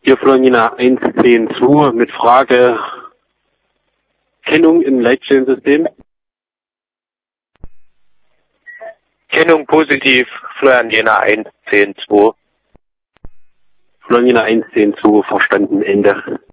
Hier Florina 1.10.2 mit Frage Kennung im Leitstellensystem. Kennung positiv, Floriana 1.10.2. Florina 1.10.2 verstanden, Ende.